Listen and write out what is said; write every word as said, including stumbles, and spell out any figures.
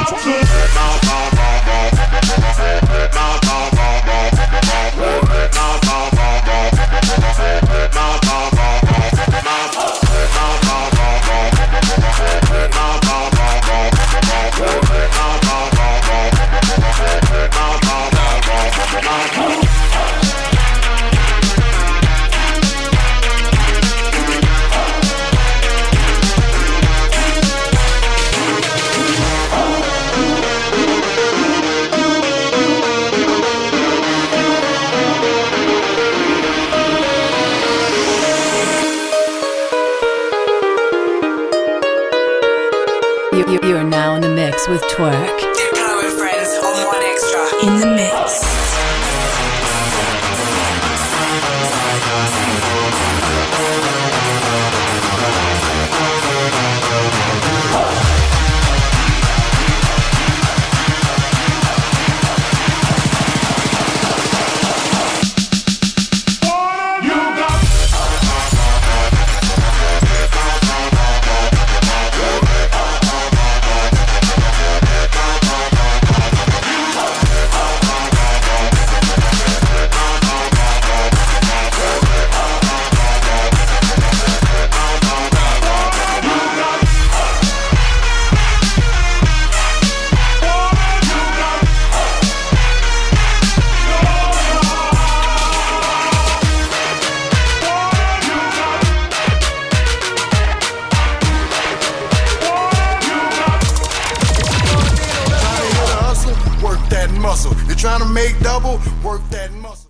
You, you, you are now in the mix with Twerk. Diplo and Friends on One Extra. In the mix. Trying to make double, work that.